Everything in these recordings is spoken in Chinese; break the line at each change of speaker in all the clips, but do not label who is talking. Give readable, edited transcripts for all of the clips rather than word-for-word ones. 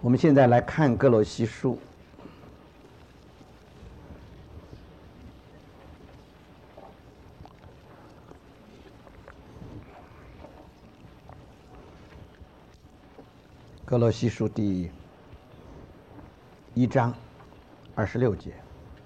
我们现在来看歌罗西书。歌罗西书第1章26节，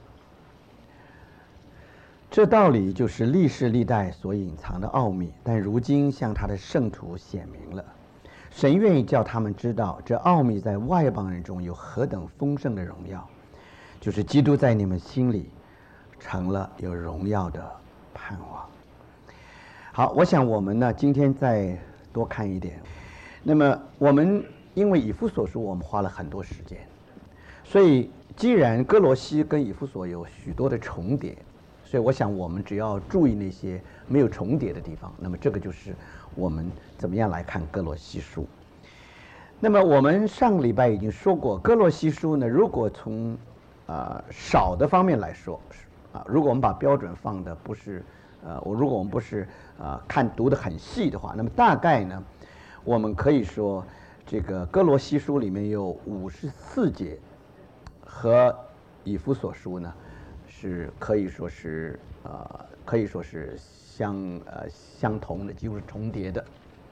这道理就是历世历代所隐藏的奥秘，但如今向他的圣徒显明了。神愿意叫他们知道，这奥秘在外邦人中有何等丰盛的荣耀，就是基督在你们心里成了有荣耀的盼望。好，我想我们呢今天再多看一点。那么我们因为以弗所书我们花了很多时间，所以既然歌罗西跟以弗所有许多的重叠，所以我想我们只要注意那些没有重叠的地方，那么这个就是我们怎么样来看歌罗西书。那么我们上个礼拜已经说过，歌罗西书呢，如果从少的方面来说如果我们把标准放的不是如果我们不是读得很细的话，那么大概呢我们可以说这个歌罗西书里面有54节和以弗所书呢是可以说是相同的，几乎是重叠的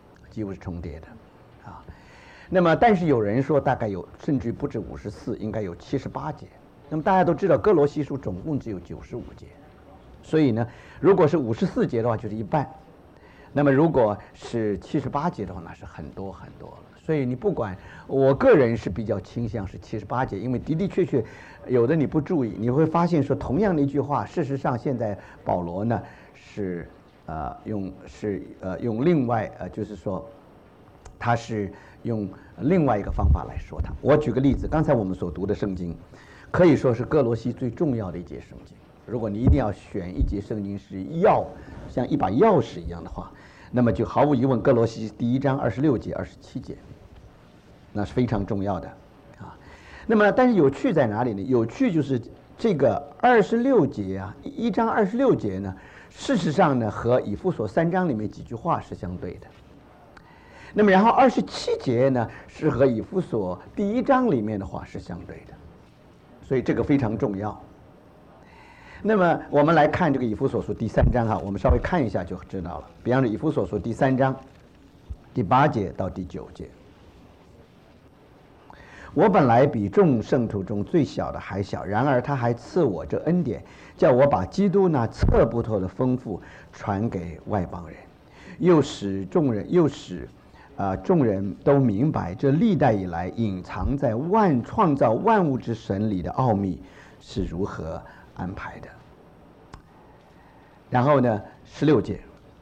那么但是有人说大概有甚至不止54，应该有78节。那么大家都知道歌罗西书总共只有95节，所以呢如果是54节的话就是一半，那么如果是78节的话那是很多很多了。所以你不管，我个人是比较倾向是78节，因为的确有的你不注意，你会发现说同样的一句话，事实上现在保罗呢是用另外就是说他是用另外一个方法来说它。我举个例子，刚才我们所读的圣经可以说是歌罗西最重要的一节圣经。如果你一定要选一节圣经是像一把钥匙一样的话，那么就毫无疑问歌罗西第1章26节27节，那是非常重要的那么但是有趣在哪里呢？有趣就是这个26节1章26节呢，事实上呢和以弗所3章里面几句话是相对的。那么然后27节呢是和以弗所第1章里面的话是相对的，所以这个非常重要。那么我们来看这个以弗所书第3章我们稍微看一下就知道了。比方说以弗所书第3章第8节到第9节，我本来比众圣徒中最小的还小，然而他还赐我这恩典，叫我把基督那测不透的丰富传给外邦人，又使众人都明白这历代以来隐藏在创造万物之神里的奥秘是如何安排的。然后呢16节，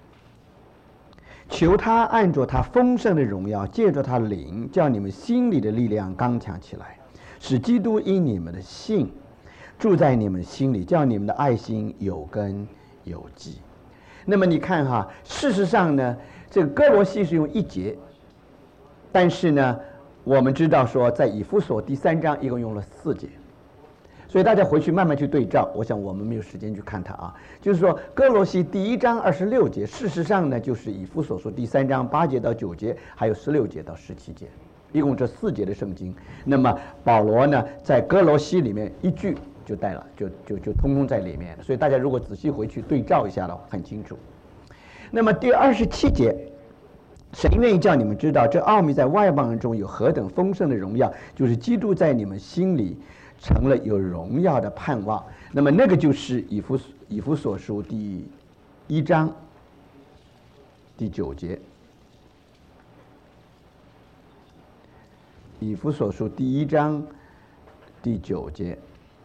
求他按着他丰盛的荣耀，借着他灵，叫你们心里的力量刚强起来，使基督因你们的信住在你们心里，叫你们的爱心有根有基。那么你看事实上呢这个歌罗西是用1节，但是呢我们知道说在以弗所第3章一共用了4节，所以大家回去慢慢去对照。我想我们没有时间去看它就是说歌罗西第1章26节事实上呢就是以弗所书第3章8节到9节，还有16节到17节，一共这4节的圣经。那么保罗呢在歌罗西里面一句就带了，就通通在里面，所以大家如果仔细回去对照一下的话很清楚。那么第27节，神愿意叫你们知道这奥秘在外邦人中有何等丰盛的荣耀，就是基督在你们心里成了有荣耀的盼望。那么那个就是以弗所书第1章第9节，以弗所书第1章第9节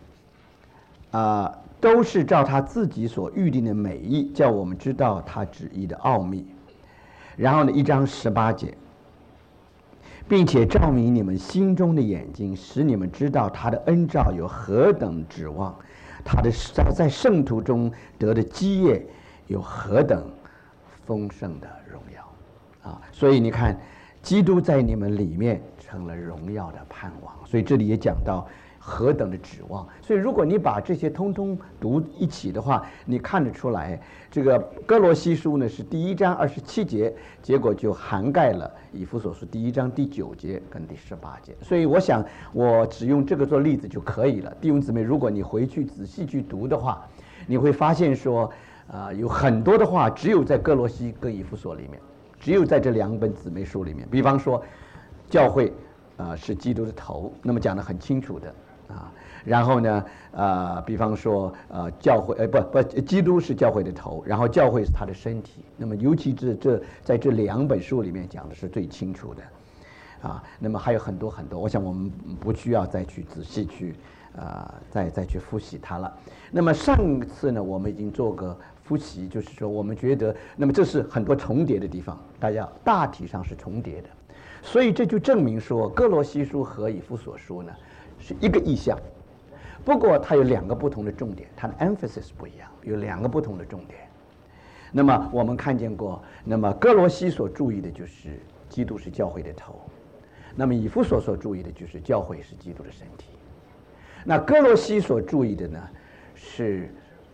都是照他自己所预定的美意，叫我们知道他旨意的奥秘。然后呢1章18节，并且照明你们心中的眼睛，使你们知道他的恩召有何等指望，他的在圣徒中得的基业有何等丰盛的荣耀所以你看基督在你们里面成了荣耀的盼望。所以这里也讲到何等的指望。所以如果你把这些通通读一起的话，你看得出来，这个哥罗西书呢是第1章27节，结果就涵盖了以弗所书第1章第9节跟第18节。所以我想我只用这个做例子就可以了。弟兄姊妹，如果你回去仔细去读的话，你会发现说有很多的话只有在哥罗西跟以弗所里面，只有在这2本姊妹书里面。比方说教会是基督的头，那么讲得很清楚的然后呢比方说教会基督是教会的头，然后教会是他的身体。那么尤其在这2本书里面讲的是最清楚的那么还有很多很多，我想我们不需要再去仔细去再去复习它了。那么上次呢我们已经做个复习，就是说我们觉得那么这是很多重叠的地方，大家大体上是重叠的，所以这就证明说哥罗西书和以弗所书呢是一个意象，不过它有2个不同的重点，它的 emphasis 不一样，有2个不同的重点。那么我们看见过，那么哥罗西所注意的就是基督是教会的头，那么以弗所所注意的就是教会是基督的身体。那哥罗西所注意的呢是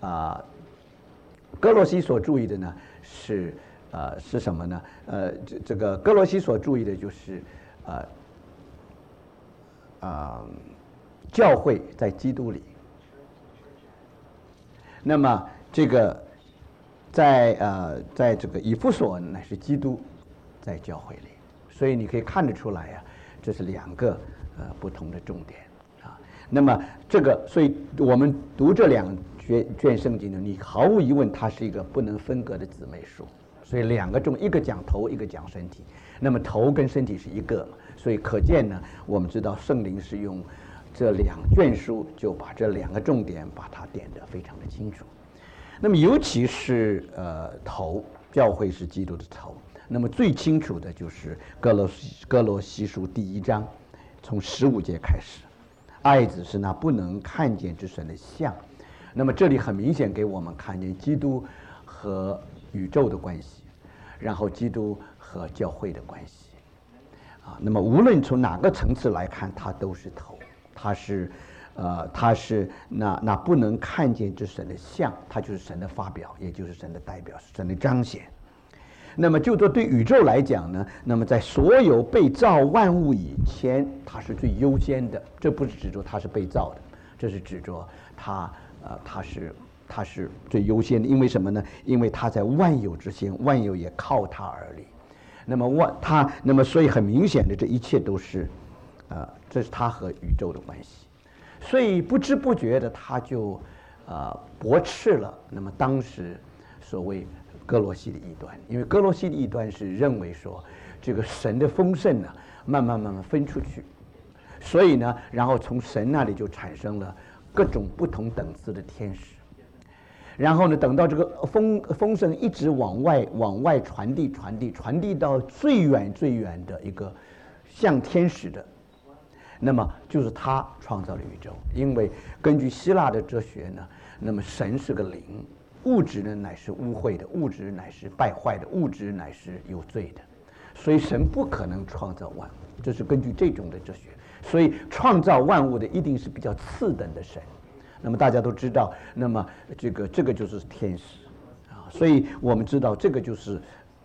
哥罗西所注意的呢是什么呢？这个哥罗西所注意的就是教会在基督里。那么这个在这个以弗所乃是基督在教会里，所以你可以看得出来这是2个不同的重点那么这个，所以我们读这2卷圣经呢，你毫无疑问它是一个不能分割的姊妹书。所以2个重，一个讲头，一个讲身体。那么头跟身体是一个嘛，所以可见呢，我们知道圣灵是用这2卷书就把这2个重点把它点得非常的清楚。那么尤其是头，教会是基督的头。那么最清楚的就是哥罗西书第1章，从15节开始，爱子是那不能看见之神的像。那么这里很明显给我们看见基督和宇宙的关系，然后基督和教会的关系那么无论从哪个层次来看，它都是头，它是那不能看见之神的像，它就是神的发表，也就是神的代表，是神的彰显。那么就对宇宙来讲呢，那么在所有被造万物以前，它是最优先的。这不是指着它是被造的，这是指着它是最优先的。因为什么呢？因为它在万有之先，万有也靠它而立。那么所以很明显的，这一切都是这是它和宇宙的关系。所以不知不觉的，他就驳斥了那么当时所谓哥罗西的异端。因为哥罗西的异端是认为说，这个神的丰盛呢慢慢分出去，所以呢然后从神那里就产生了各种不同等次的天使，然后呢等到这个丰盛一直往外传递到最远的一个像天使的，那么就是他创造了宇宙。因为根据希腊的哲学呢，那么神是个灵，物质呢乃是污秽的，物质乃是败坏的，物质乃是有罪的，所以神不可能创造万物，这是根据这种的哲学。所以创造万物的一定是比较次等的神。那么大家都知道，那么这个就是天使所以我们知道这个就是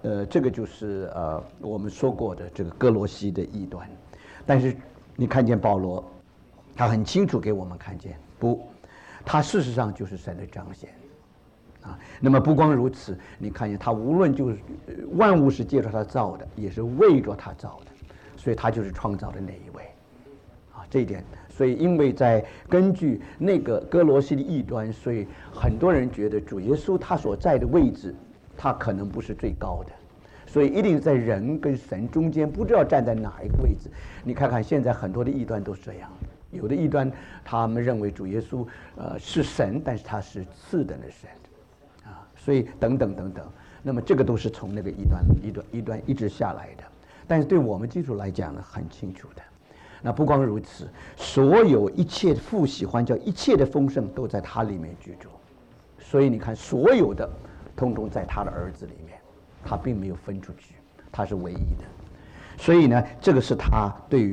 我们说过的这个哥罗西的异端。但是你看见保罗，他很清楚给我们看见，他事实上就是神的彰显那么不光如此，你看见他无论就是万物是借着他造的，也是为着他造的，所以他就是创造的那一位这一点。所以因为在根据那个哥罗西的异端，所以很多人觉得主耶稣他所在的位置，他可能不是最高的，所以一定在人跟神中间，不知道站在哪一个位置。你看看现在很多的异端都是这样，有的异端他们认为主耶稣是神，但是他是次等的神所以等等，那么这个都是从那个异端一直下来的。但是对我们基督来讲呢，很清楚的。那不光如此，所有一切父喜欢叫一切的丰盛都在他里面居住。所以你看，所有的通通在他的儿子里面，他并没有分出去，他是唯一的。所以呢，这个是他对于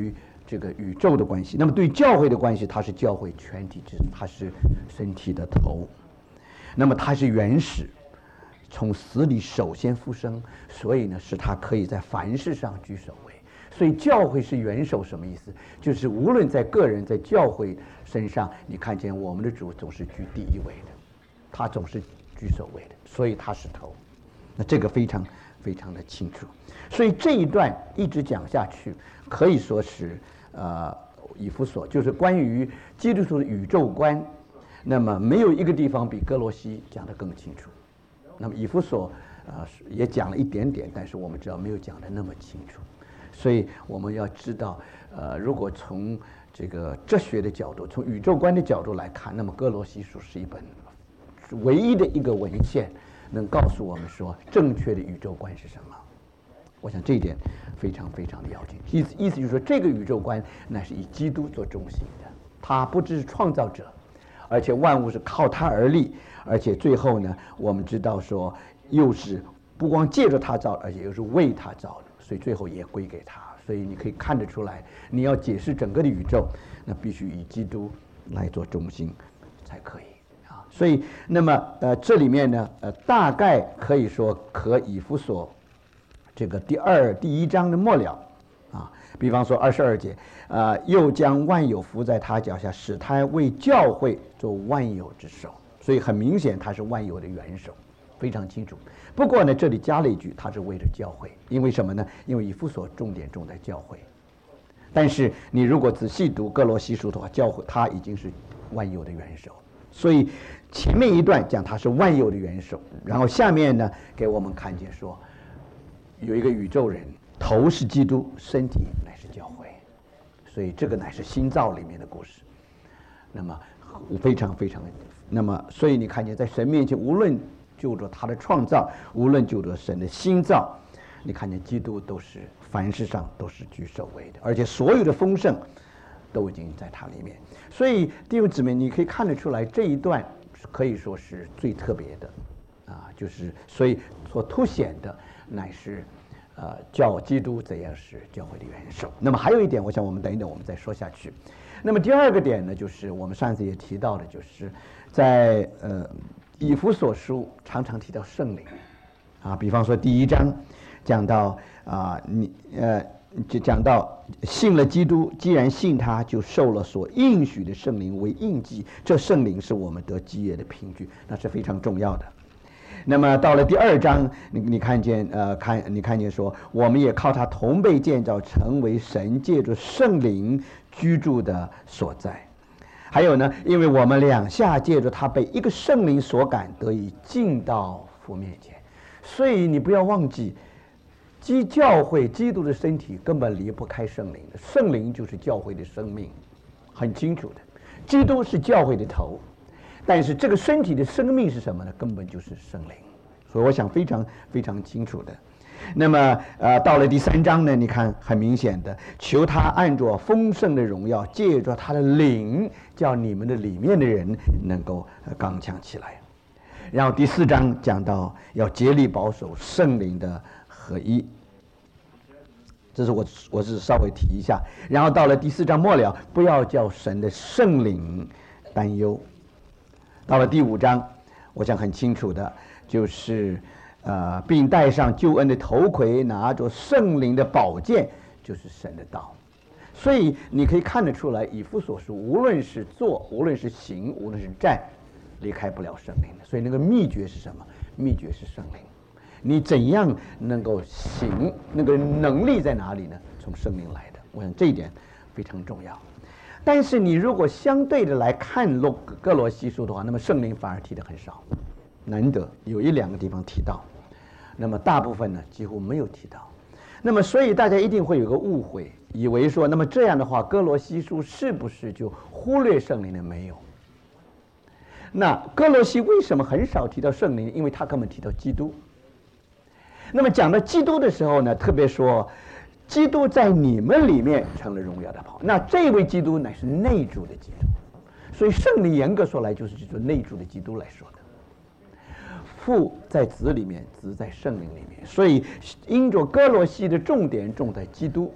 这个宇宙的关系。那么对教会的关系，他是教会全体之，他是身体的头。那么他是原始，从死里首先复生，所以呢，使他可以在凡事上居首位。所以教会是元首，什么意思？就是无论在个人在教会身上，你看见我们的主总是居第一位的，他总是居首位的，所以他是头。那这个非常非常的清楚。所以这一段一直讲下去，可以说是以弗所就是关于基督徒的宇宙观。那么没有一个地方比哥罗西讲得更清楚。那么以弗所也讲了一点点，但是我们知道没有讲得那么清楚。所以我们要知道，如果从这个哲学的角度，从宇宙观的角度来看，那么哥罗西书是一本唯一的一个文献，能告诉我们说正确的宇宙观是什么。我想这一点非常非常的要紧。意思就是说，这个宇宙观那是以基督做中心的，他不只是创造者，而且万物是靠他而立，而且最后呢，我们知道说，又是不光借着他造，而且又是为他造的。所以最后也归给他，所以你可以看得出来，你要解释整个的宇宙，那必须以基督来做中心才可以啊。所以那么这里面呢大概可以说和以弗所这个第一章的末了啊，比方说22节又将万有伏在他脚下，使他为教会做万有之首。所以很明显他是万有的元首，非常清楚。不过呢，这里加了一句，他是为了教会，因为什么呢？因为以弗所重点重在教会。但是你如果仔细读哥罗西书的话，教会他已经是万有的元首。所以前面一段讲他是万有的元首，然后下面呢给我们看见说，有一个宇宙人，头是基督，身体乃是教会。所以这个乃是新造里面的故事。那么非常非常，那么所以你看见在神面前，无论就着他的创造，无论就着神的新造，你看见基督都是凡事上都是居首位的，而且所有的丰盛都已经在他里面。所以弟兄姊妹，你可以看得出来，这一段可以说是最特别的啊，就是所以所凸显的乃是教基督怎样是教会的元首。那么还有一点，我想我们等一等我们再说下去。那么第二个点呢，就是我们上次也提到的，就是在以弗所书常常提到圣灵啊，比方说第1章讲到就讲到信了基督，既然信他，就受了所应许的圣灵为印记，这圣灵是我们得基业的凭据，那是非常重要的。那么到了第2章，你看见说，我们也靠他同被建造，成为神借着圣灵居住的所在。还有呢，因为我们两下借着他被一个圣灵所感，得以进到父面前。所以你不要忘记，教会基督的身体根本离不开圣灵的，圣灵就是教会的生命，很清楚的。基督是教会的头，但是这个身体的生命是什么呢？根本就是圣灵。所以我想非常非常清楚的。那么到了第3章呢，你看很明显的，求他按着丰盛的荣耀，借着他的灵，叫你们的里面的人能够刚强起来。然后第4章讲到要竭力保守圣灵的合一，这是我是稍微提一下。然后到了第4章末了，不要叫神的圣灵担忧。到了第5章，我想很清楚的就是并戴上救恩的头盔，拿着圣灵的宝剑，就是神的道。所以你可以看得出来，以弗所书无论是做，无论是行，无论是站，离开不了圣灵的。所以那个秘诀是什么？秘诀是圣灵。你怎样能够行？那个能力在哪里呢？从圣灵来的。我想这一点非常重要。但是你如果相对的来看哥罗西书的话，那么圣灵反而提的很少，难得有1-2个地方提到。那么大部分呢几乎没有提到。那么所以大家一定会有个误会，以为说那么这样的话哥罗西书是不是就忽略圣灵呢？没有。那哥罗西为什么很少提到圣灵？因为他根本提到基督。那么讲到基督的时候呢，特别说基督在你们里面成了荣耀的袍。那这位基督乃是内住的基督，所以圣灵严格说来就是指着内住的基督来说的。父在子里面，子在圣灵里面，所以因着哥罗西的重点重在基督，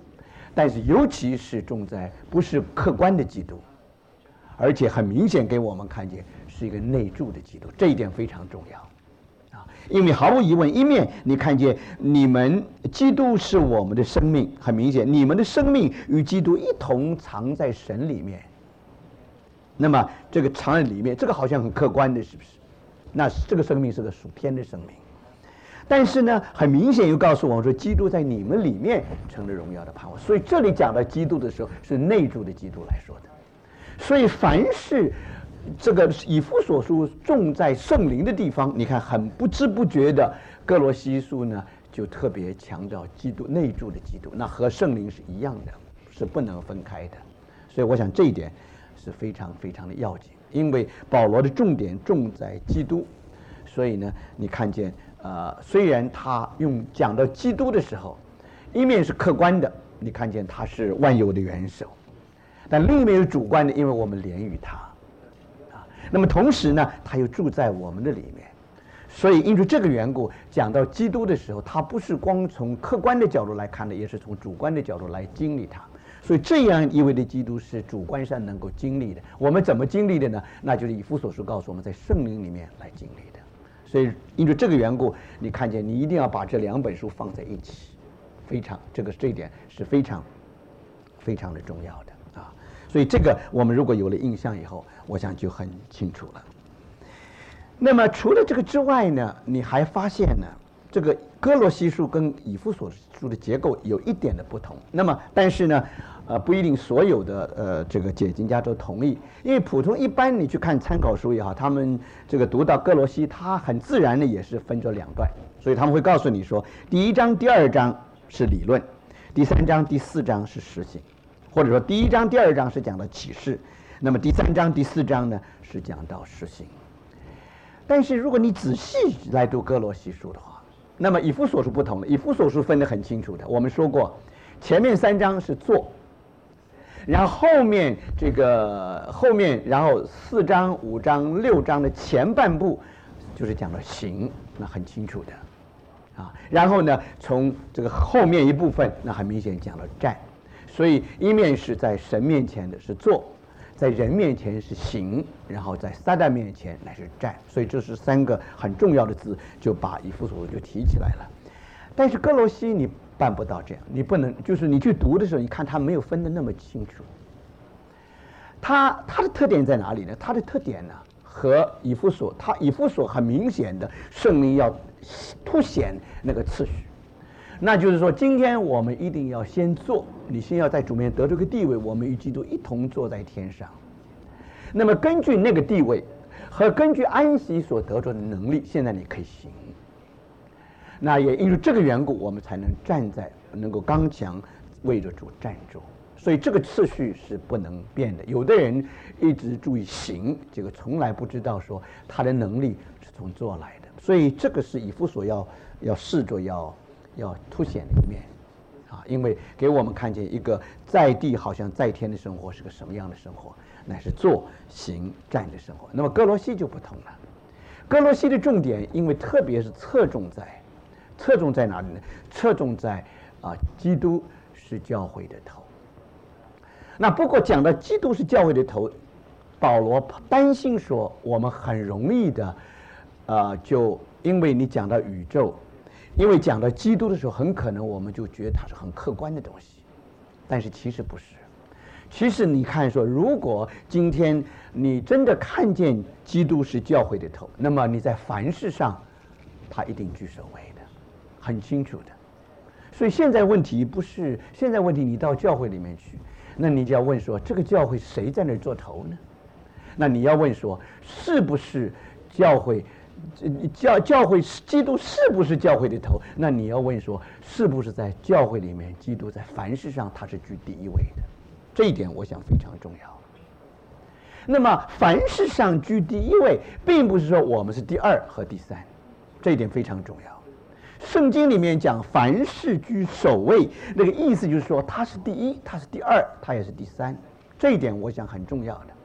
但是尤其是重在不是客观的基督，而且很明显给我们看见是一个内住的基督，这一点非常重要啊！因为毫无疑问，一面你看见你们基督是我们的生命，很明显你们的生命与基督一同藏在神里面。那么这个藏在里面，这个好像很客观的，是不是？那这个生命是个属天的生命。但是呢，很明显又告诉我们说，基督在你们里面成了荣耀的盼望。所以这里讲到基督的时候，是内住的基督来说的。所以凡是这个以弗所书重在圣灵的地方，你看很不知不觉的，哥罗西书呢就特别强调基督内住的基督，那和圣灵是一样的，是不能分开的。所以我想这一点是非常非常的要紧，因为保罗的重点重在基督，所以呢，你看见虽然他讲到基督的时候，一面是客观的，你看见他是万有的元首，但另一面是主观的，因为我们连于他啊。那么同时呢，他又住在我们的里面，所以因为这个缘故，讲到基督的时候，他不是光从客观的角度来看的，也是从主观的角度来经历他。所以这样意味着基督是主观上能够经历的。我们怎么经历的呢？那就是以弗所书告诉我们，在圣灵里面来经历的。所以因为这个缘故，你看见你一定要把这两本书放在一起，这一点是非常非常的重要的啊。所以这个我们如果有了印象以后，我想就很清楚了。那么除了这个之外呢，你还发现呢，这个哥罗西书跟以弗所书的结构有一点的不同。那么但是呢，不一定所有的这个解经家都同意，因为普通一般你去看参考书也好，他们这个读到哥罗西，他很自然的也是分作两段，所以他们会告诉你说，第1章、第2章是理论，第3章、第4章是实行，或者说第1章、第2章是讲到启示，那么第3章、第4章呢是讲到实行。但是如果你仔细来读哥罗西书的话，那么以弗所书不同了，以弗所书分得很清楚的。我们说过，前面3章是做，然后后面然后4章、5章、6章的前半部就是讲到行，那很清楚的啊。然后呢，从这个后面一部分，那很明显讲到战。所以一面是在神面前的是做，在人面前是行，然后在撒旦面前乃是战。所以这是3个很重要的字，就把以弗所书就提起来了。但是哥罗西你办不到这样，你不能就是你去读的时候，你看他没有分得那么清楚。他的特点在哪里呢？他的特点呢和以弗所，以弗所很明显的圣灵要凸显那个次序，那就是说今天我们一定要先做，你先要在主面得这个地位，我们与基督一同坐在天上。那么根据那个地位和根据安息所得着的能力，现在你可以行。那也因为这个缘故，我们才能够刚强为着主站住。所以这个次序是不能变的。有的人一直注意行，这个从来不知道说他的能力是从做来的。所以这个是以弗所要试着要凸显的一面啊，因为给我们看见一个在地好像在天的生活是个什么样的生活，乃是做行站的生活。那么哥罗西就不同了。哥罗西的重点，因为特别是侧重在哪里呢？侧重在基督是教会的头。那不过讲到基督是教会的头，保罗担心说我们很容易的就因为你讲到宇宙，因为讲到基督的时候，很可能我们就觉得它是很客观的东西，但是其实不是。其实你看说，如果今天你真的看见基督是教会的头，那么你在凡事上他一定居首位的，很清楚的。所以现在问题你到教会里面去，那你就要问说，这个教会谁在那做头呢？那你要问说，是不是教会基督是不是教会的头？那你要问说，是不是在教会里面基督在凡事上他是居第一位的？这一点我想非常重要。那么凡事上居第一位，并不是说我们是第2和第3，这一点非常重要。圣经里面讲凡事居首位，那个意思就是说他是第1，他是第2，他也是第3，这一点我想很重要的。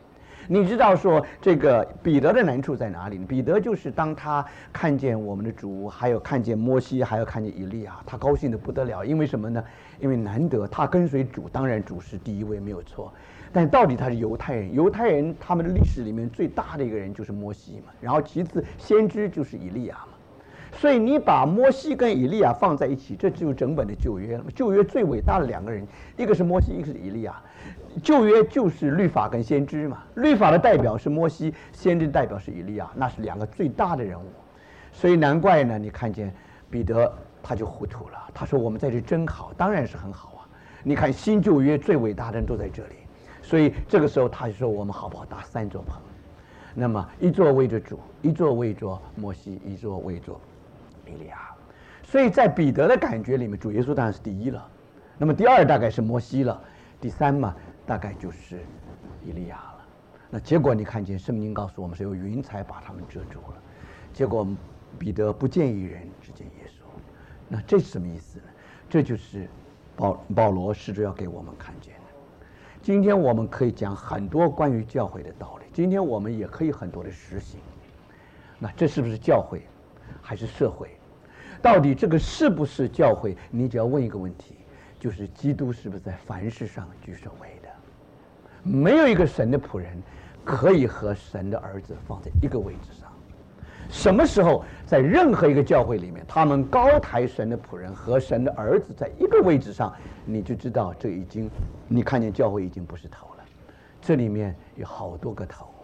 你知道说这个彼得的难处在哪里呢？彼得就是当他看见我们的主，还有看见摩西，还有看见以利亚，他高兴的不得了。因为什么呢？因为难得他跟随主，当然主是第一位没有错，但到底他是犹太人，犹太人他们的历史里面最大的一个人就是摩西嘛，然后其次先知就是以利亚嘛。所以你把摩西跟以利亚放在一起，这就是整本的旧约了。旧约最伟大的两个人，一个是摩西，一个是以利亚。旧约就是律法跟先知嘛，律法的代表是摩西，先知代表是以利亚，那是两个最大的人物。所以难怪呢，你看见彼得他就糊涂了，他说我们在这真好，当然是很好啊。你看新旧约最伟大的人都在这里，所以这个时候他就说我们好不好搭三座棚？那么一座为着主，一座为着摩西，一座为着以利亚。所以在彼得的感觉里面，主耶稣当然是第一了，那么第二大概是摩西了，第三嘛大概就是以利亚了。那结果你看见圣经告诉我们是有云彩把他们遮住了，结果彼得不见一人，只见耶稣。那这是什么意思呢？这就是保罗试着要给我们看见的。今天我们可以讲很多关于教会的道理，今天我们也可以很多的实行。那这是不是教会还是社会？到底这个是不是教会？你只要问一个问题，就是基督是不是在凡事上居首位的？没有一个神的仆人可以和神的儿子放在一个位置上。什么时候在任何一个教会里面，他们高抬神的仆人和神的儿子在一个位置上，你就知道这已经，你看见教会已经不是头了，这里面有好多个头。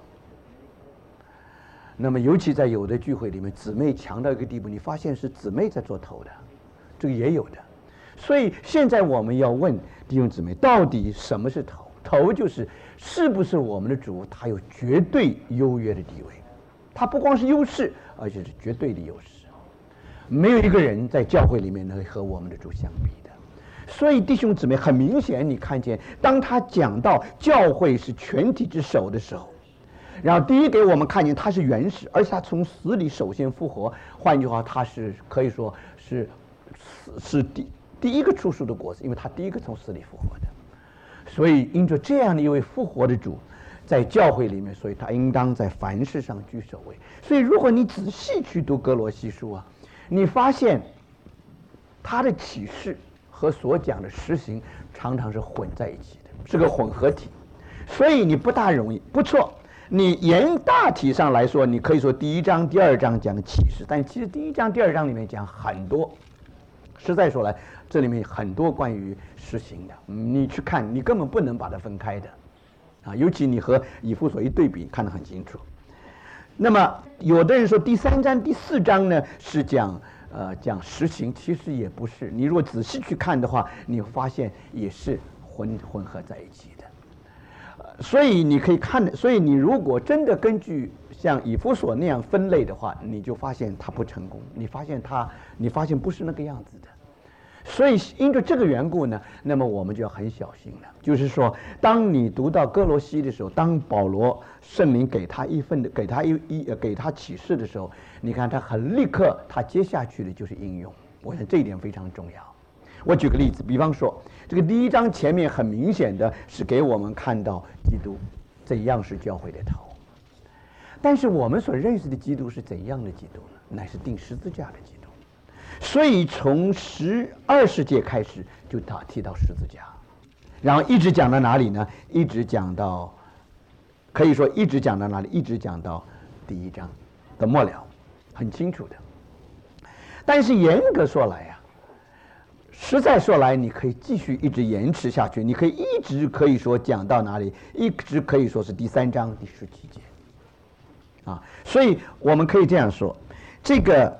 那么尤其在有的聚会里面，姊妹强到一个地步，你发现是姊妹在做头的，这个也有的。所以现在我们要问弟兄姊妹，到底什么是头？头就是是不是我们的主他有绝对优越的地位，他不光是优势，而且是绝对的优势。没有一个人在教会里面能和我们的主相比的。所以弟兄姊妹，很明显你看见当他讲到教会是全体之首的时候，然后第一给我们看见他是原始，而且他从死里首先复活，换句话他是可以说是第一个出熟的果子，因为他第一个从死里复活的。所以因着这样的一位复活的主在教会里面，所以他应当在凡事上居首位。所以如果你仔细去读哥罗西书啊，你发现他的启示和所讲的实行常常是混在一起的，是个混合体。所以你不大容易，不错，你沿大体上来说，你可以说第一章第二章讲启示，但其实第一章第二章里面讲很多，实在说来这里面很多关于实行的，你去看你根本不能把它分开的啊，尤其你和以弗所一对比，看得很清楚。那么有的人说第三章第四章呢是讲实行，其实也不是，你如果仔细去看的话，你会发现也是混合在一起的。所以你可以看，所以你如果真的根据像以弗所那样分类的话，你就发现它不成功，你发现不是那个样子的。所以因着这个缘故呢，那么我们就要很小心了。就是说，当你读到哥罗西的时候，当保罗圣灵给他给他启示的时候，你看他很立刻，他接下去的就是应用。我想这一点非常重要。我举个例子，比方说这个第一章前面很明显的是给我们看到基督怎样是教会的头，但是我们所认识的基督是怎样的基督呢？乃是钉十字架的基督。所以从12世纪开始就提到十字架，然后一直讲到哪里呢？一直讲到，可以说一直讲到哪里？一直讲到第一章的末了，很清楚的。但是严格说来啊，实在说来，你可以继续一直延迟下去，你可以一直可以说讲到哪里？一直可以说是第3章第17节，啊，所以我们可以这样说，这个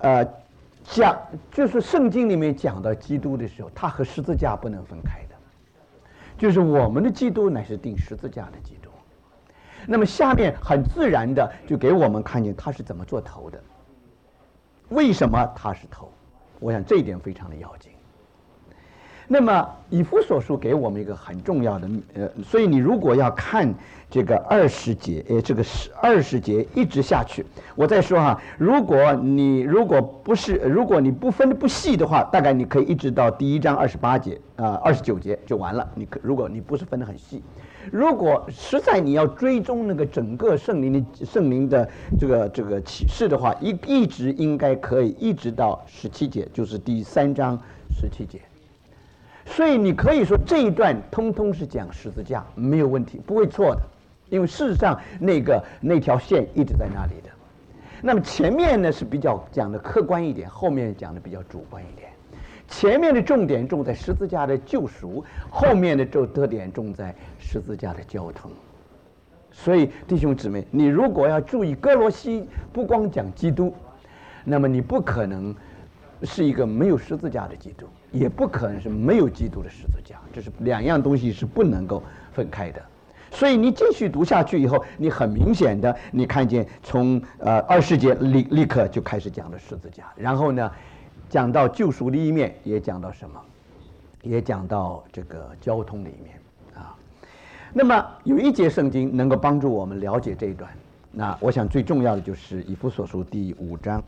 就是圣经里面讲到基督的时候，它和十字架不能分开的，就是我们的基督乃是钉十字架的基督。那么下面很自然的就给我们看见他是怎么做头的，为什么他是头？我想这一点非常的要紧。 那么以弗所书给我们一个很重要的所以你如果要看这个20节，这个20节一直下去，我再说哈，如果你不分不细的话，大概你可以一直到第1章28节29节就完了。如果你不是分得很细，如果实在你要追踪那个整个圣灵的这个启示的话，一直应该可以一直到17节，就是第3章17节。所以你可以说这一段通通是讲十字架，没有问题，不会错的，因为事实上那条线一直在那里的。那么前面呢是比较讲的客观一点，后面讲的比较主观一点。前面的重点重在十字架的救赎，后面的特点重在十字架的交通。所以弟兄姊妹，你如果要注意哥罗西不光讲基督，那么你不可能是一个没有十字架的基督，也不可能是没有基督的十字架，这是两样东西是不能够分开的。所以你继续读下去以后，你很明显的你看见从20节立刻就开始讲了十字架，然后呢讲到救赎的一面，也讲到什么，也讲到这个交通的一面啊。那么有一节圣经能够帮助我们了解这一段，那我想最重要的就是以弗所书第5章。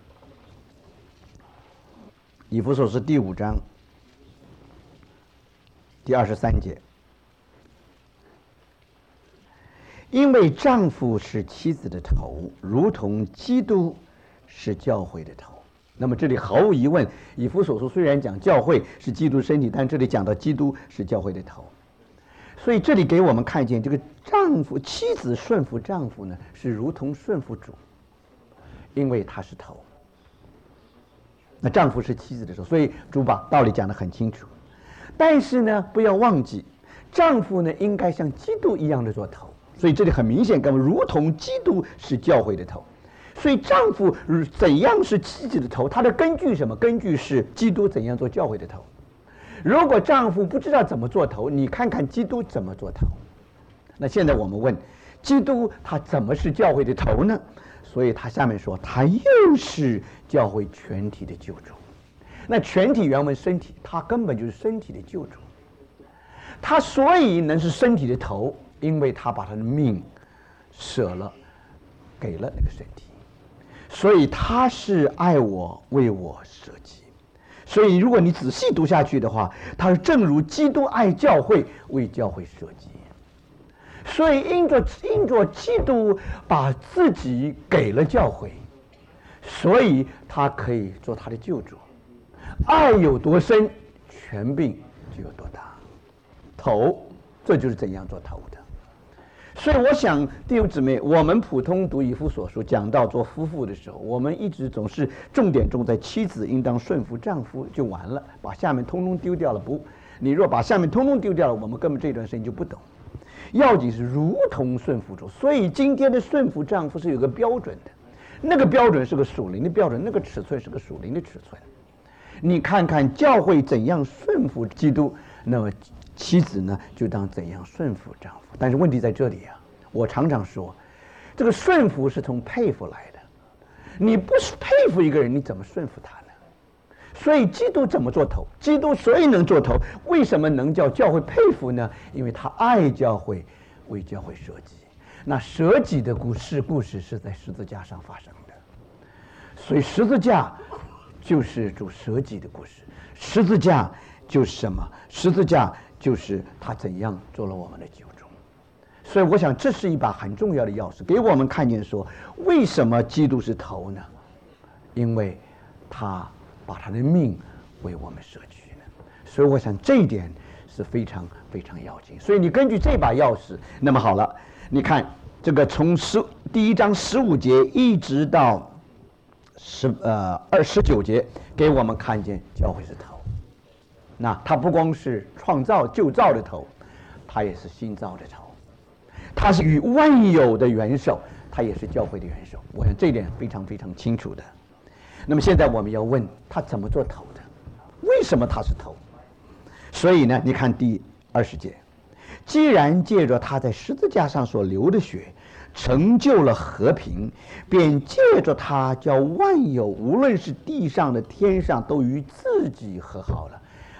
以弗所书第5章第23节，因为丈夫是妻子的头，如同基督是教会的头。那么这里毫无疑问，以弗所书虽然讲教会是基督身体，但这里讲到基督是教会的头。所以这里给我们看见，这个妻子顺服丈夫呢，是如同顺服主，因为他是头。那丈夫是妻子的头，所以主把道理讲得很清楚。但是呢，不要忘记，丈夫呢应该像基督一样的做头。所以这里很明显，如同基督是教会的头。所以丈夫怎样是妻子的头，他的根据什么？根据是基督怎样做教会的头。如果丈夫不知道怎么做头，你看看基督怎么做头。那现在我们问，基督他怎么是教会的头呢？所以他下面说，他又是教会全体的救主。那全体原文身体，他根本就是身体的救主。他所以能是身体的头，因为他把他的命舍了，给了那个身体。所以他是爱我，为我舍己。所以如果你仔细读下去的话，他是正如基督爱教会，为教会舍己。所以因着基督把自己给了教会，所以他可以做他的救主。爱有多深，权柄就有多大。头，这就是怎样做头的。所以我想弟兄姊妹，我们普通读以弗所书讲到做夫妇的时候，我们一直总是重点重在妻子应当顺服丈夫就完了，把下面通通丢掉了。不，你若把下面通通丢掉了，我们根本这段事情就不懂。要紧是如同顺服主。所以今天的顺服丈夫是有个标准的，那个标准是个属灵的标准，那个尺寸是个属灵的尺寸。你看看教会怎样顺服基督，那么妻子呢就当怎样顺服丈夫。但是问题在这里啊，我常常说，这个顺服是从佩服来的。你不是佩服一个人，你怎么顺服他呢？所以基督怎么做头？基督所以能做头，为什么能叫教会佩服呢？因为他爱教会，为教会舍己。那舍己的故事是在十字架上发生的，所以十字架就是主舍己的故事。十字架就是什么？十字架就是他怎样做了我们的救主。所以我想这是一把很重要的钥匙，给我们看见说，为什么基督是头呢？因为他把他的命为我们舍去了。所以我想这一点是非常非常要紧。所以你根据这把钥匙，那么好了，你看这个从第1章15节一直到19节，给我们看见教会是头。那他不光是创造旧造的头，他也是新造的头。他是与万有的元首，他也是教会的元首。我想这一点非常非常清楚的。那么现在我们要问他怎么做头的？为什么他是头？所以呢，你看第20节，既然借着他在十字架上所流的血成就了和平，便借着他叫万有，无论是地上的天上，都与自己和好了。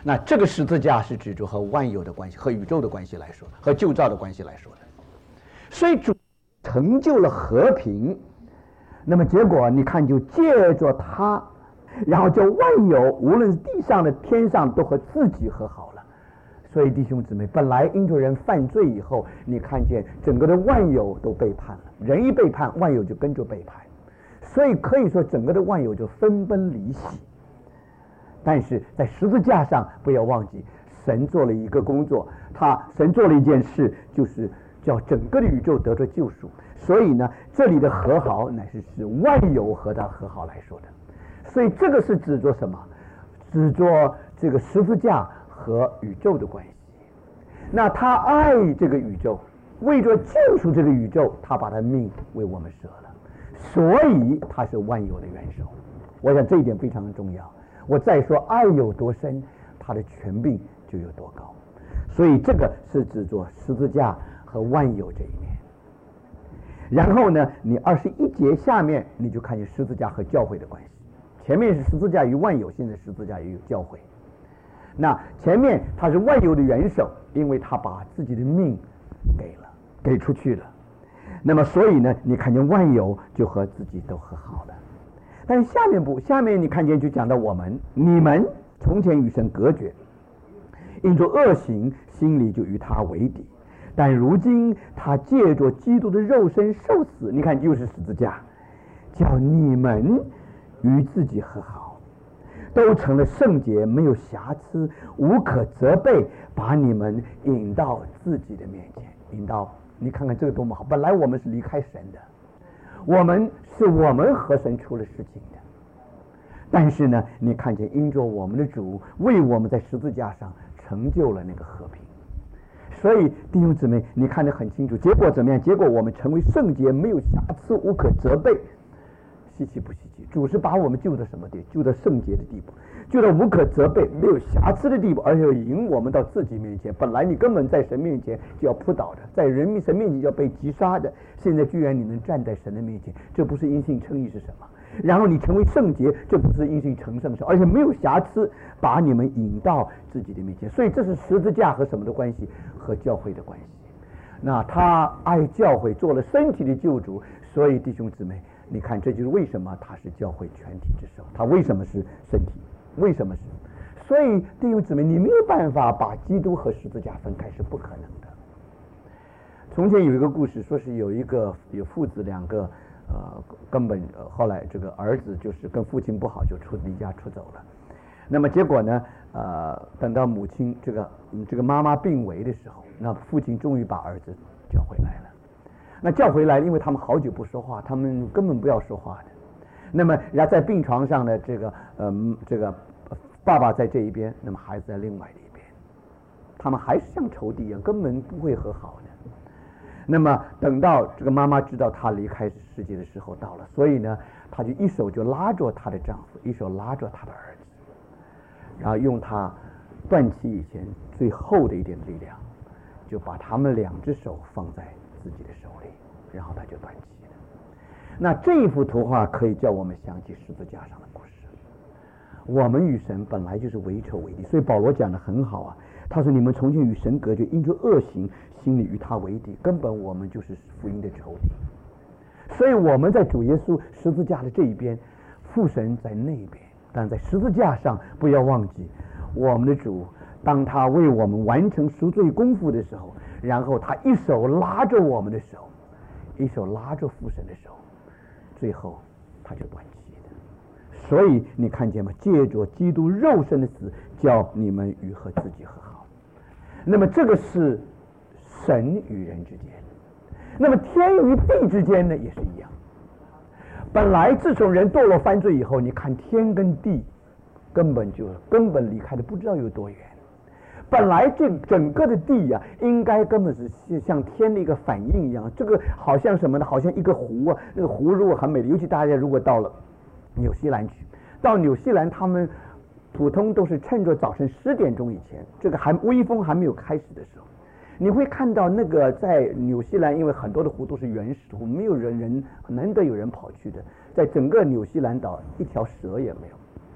那这个十字架是指着和万有的关系、和宇宙的关系来说，和旧造的关系来说的。所以主成就了和平，那么结果你看，就借着他，然后叫万有，无论是地上的、天上，都和自己和好了。所以弟兄姊妹，本来因着人犯罪以后，你看见整个的万有都背叛了，人一背叛，万有就跟着背叛，所以可以说整个的万有就分崩离析。但是在十字架上，不要忘记，神做了一个工作，神做了一件事，就是叫整个的宇宙得着救赎。所以呢，这里的和好乃是万有和他和好来说的。所以这个是指着什么？指着这个十字架和宇宙的关系。那他爱这个宇宙，为着救赎这个宇宙，他把他命为我们舍了，所以他是万有的元首。我想这一点非常重要。我再说，爱有多深，他的权柄就有多高。所以这个是指着十字架和万有这一面。然后呢，你21节下面你就看见十字架和教会的关系。前面是十字架与万有，现在十字架与教会。那前面他是万有的元首，因为他把自己的命给出去了。那么所以呢，你看见万有就和自己都和好了。但是下面不，下面你看见就讲到你们从前与神隔绝，因着恶行，心里就与他为敌。但如今他借着基督的肉身受死，你看就是十字架，叫你们与自己和好，都成了圣洁，没有瑕疵，无可责备，把你们引到自己的面前。引到，你看看这个多么好！本来我们是离开神的，我们和神出了事情的，但是呢，你看见因着我们的主为我们在十字架上成就了那个和平。所以弟兄姊妹，你看得很清楚，结果怎么样？结果我们成为圣洁，没有瑕疵，无可责备。稀奇不稀奇？主是把我们救到什么地？救到圣洁的地步，救到无可责备、没有瑕疵的地步，而且引我们到自己面前。本来你根本在神面前就要扑倒的，在神面前就要被击杀的，现在居然你能站在神的面前，这不是因信称义是什么？然后你成为圣洁，这不是因信成圣，而且没有瑕疵，把你们引到自己的面前。所以这是十字架和什么的关系？和教会的关系。那他爱教会，做了身体的救主，所以弟兄姊妹，你看这就是为什么他是教会全体之首。他为什么是身体？为什么是？所以弟兄姊妹，你没有办法把基督和十字架分开，是不可能的。从前有一个故事，说是有父子两个，根本后来这个儿子就是跟父亲不好，就离家出走了。那么结果呢，等到母亲这个妈妈病危的时候，那父亲终于把儿子叫回来了。那叫回来，因为他们好久不说话，他们根本不要说话的。那么然后在病床上的这个爸爸在这一边，那么孩子在另外的一边，他们还是像仇敌一样，根本不会和好的。那么等到这个妈妈知道她离开世界的时候到了，所以呢，她就一手就拉着她的丈夫，一手拉着她的儿子，然后用她断气以前最后的一点力量，就把他们两只手放在自己的手里，然后他就断气了。那这一幅图画可以叫我们想起十字架上的故事。我们与神本来就是为仇为敌，所以保罗讲得很好啊，他说你们从前与神隔绝，因着恶行，心里与他为敌，根本我们就是福音的仇敌。所以我们在主耶稣十字架的这一边，父神在那边，但在十字架上不要忘记，我们的主当他为我们完成赎罪功夫的时候，然后他一手拉着我们的手，一手拉着父神的手，最后他就断气了。所以你看见吗？借着基督肉身的死，叫你们与和自己和好。那么这个是神与人之间，那么天与地之间呢，也是一样。本来自从人堕落犯罪以后，你看天跟地根本离开的不知道有多远。本来这整个的地呀，应该根本是像天的一个反应一样。这个好像什么呢？好像一个湖啊，那个湖如果很美丽，尤其大家如果到了纽西兰去，到纽西兰他们普通都是趁着早晨10点钟以前，这个微风还没有开始的时候，你会看到那个在纽西兰，因为很多的湖都是原始湖，没有难得有人跑去的，在整个纽西兰岛一条蛇也没有。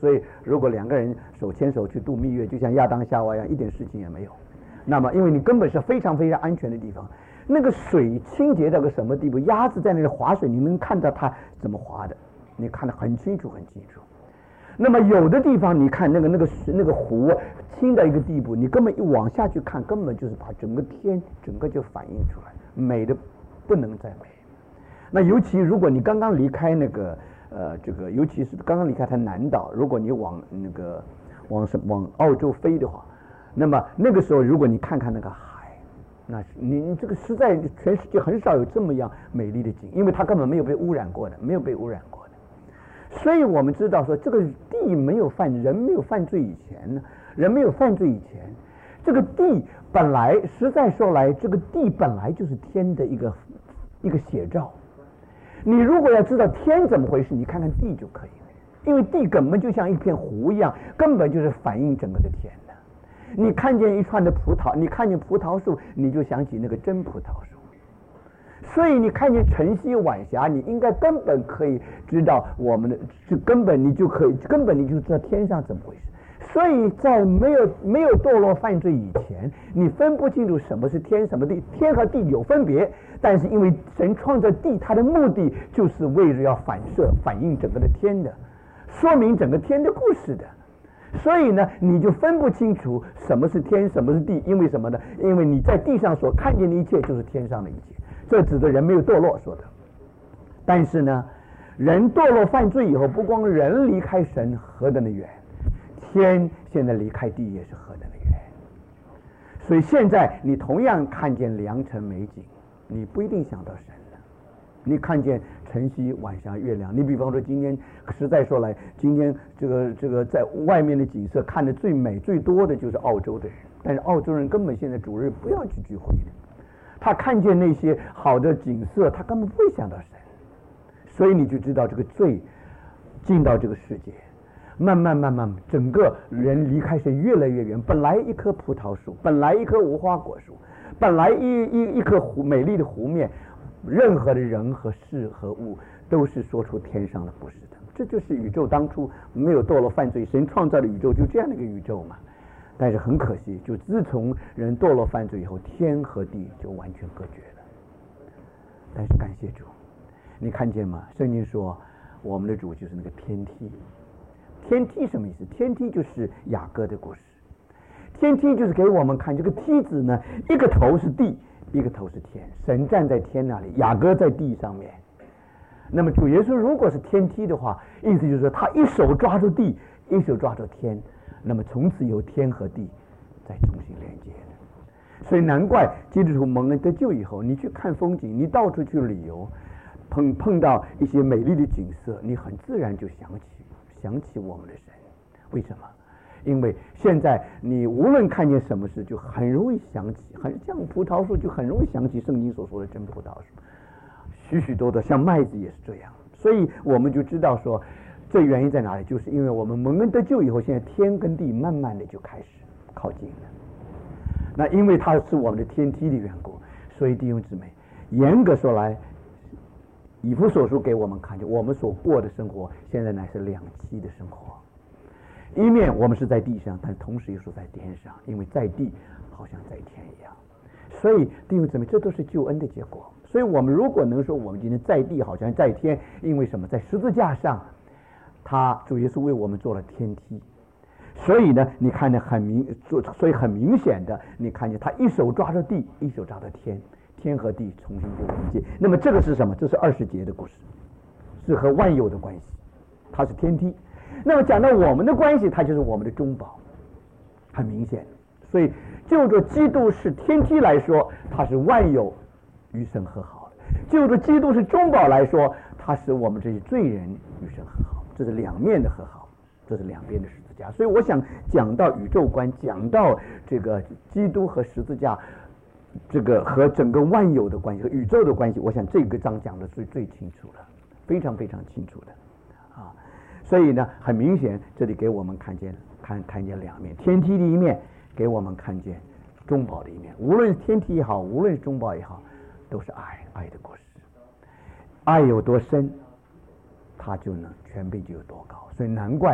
所以如果两个人手牵手去度蜜月，就像亚当夏娃一样，一点事情也没有。那么因为你根本是非常非常安全的地方，那个水清洁到个什么地步？鸭子在那里划水，你能看到它怎么划的，你看得很清楚很清楚。那么有的地方你看那个湖清到一个地步，你根本一往下去看，根本就是把整个天整个就反映出来，美的不能再美。那尤其如果你刚刚离开那个尤其是刚刚离开它南岛，如果你往澳洲飞的话，那么那个时候如果你看看那个海，那你这个实在全世界很少有这么样美丽的景，因为它根本没有被污染过的，没有被污染过的。所以我们知道说，这个地人没有犯罪以前呢，这个地本来实在说来，这个地本来就是天的一个写照。你如果要知道天怎么回事，你看看地就可以了，因为地根本就像一片湖一样，根本就是反映整个的天的。你看见一串的葡萄，你看见葡萄树，你就想起那个真葡萄树。所以你看见晨曦晚霞，你应该根本可以知道我们的，根本你就知道天上怎么回事。所以在没有堕落犯罪以前，你分不清楚什么是天什么地，天和地有分别，但是因为神创造地，它的目的就是为了要反映整个的天的，说明整个天的故事的。所以呢，你就分不清楚什么是天什么是地，因为什么呢？因为你在地上所看见的一切就是天上的一切，这指的人没有堕落说的。但是呢，人堕落犯罪以后，不光人离开神何等的远，天现在离开地也是何等的远。所以现在你同样看见良辰美景，你不一定想到神了。你看见晨曦晚霞月亮，你比方说今天实在说来，今天这个在外面的景色看得最美最多的就是澳洲的人，但是澳洲人根本现在主日不要去聚会的，他看见那些好的景色，他根本不会想到神。所以你就知道这个罪进到这个世界，慢慢，整个人离开神越来越远。本来一棵葡萄树，本来一棵无花果树，本来一棵美丽的湖面，任何的人和事和物都是说出天上的不是的。这就是宇宙当初没有堕落犯罪，神创造的宇宙就这样的一个宇宙嘛。但是很可惜，就自从人堕落犯罪以后，天和地就完全隔绝了。但是感谢主，你看见吗？圣经说我们的主就是那个天梯。天梯什么意思？天梯就是雅各的故事。天梯就是给我们看这个梯子呢，一个头是地，一个头是天，神站在天那里，雅各在地上面。那么主耶稣如果是天梯的话，意思就是说他一手抓住地，一手抓住天，那么从此由天和地再重新连接的。所以难怪基督徒蒙恩得救以后，你去看风景，你到处去旅游，碰到一些美丽的景色，你很自然就想起我们的神。为什么？因为现在你无论看见什么事，就很容易想起，很像葡萄树，就很容易想起圣经所说的真葡萄树。许多的像麦子也是这样。所以我们就知道说，这原因在哪里？就是因为我们蒙恩得救以后，现在天跟地慢慢的就开始靠近了。那因为它是我们的天梯的缘故，所以弟兄姊妹，严格说来，以弗所书给我们看见，我们所过的生活现在乃是两栖的生活。一面我们是在地上，但同时又是在天上，因为在地好像在天一样。所以弟兄姊妹，这都是救恩的结果。所以我们如果能说我们今天在地好像在天，因为什么？在十字架上，主耶稣为我们做了天梯。所以呢，你看得所以很明显的，你看见他一手抓着地，一手抓着天，天和地重新就连接。那么这个是什么？这是20节的故事，是和万有的关系，它是天梯。那么讲到我们的关系，它就是我们的中保，很明显。所以就着基督是天梯来说，它是万有与神和好的；就着基督是中保来说，它使我们这些罪人与神和好。这是两面的和好，这是两边的十字架。所以我想讲到宇宙观，讲到这个基督和十字架，这个和整个万有的关系和宇宙的关系，我想这个章讲的是最清楚的，非常非常清楚的啊。所以呢，很明显这里给我们看见两面，天梯的一面，给我们看见中保的一面。无论是天梯也好，无论是中保也好，都是爱的故事。爱有多深，它就能权柄就有多高。所以难怪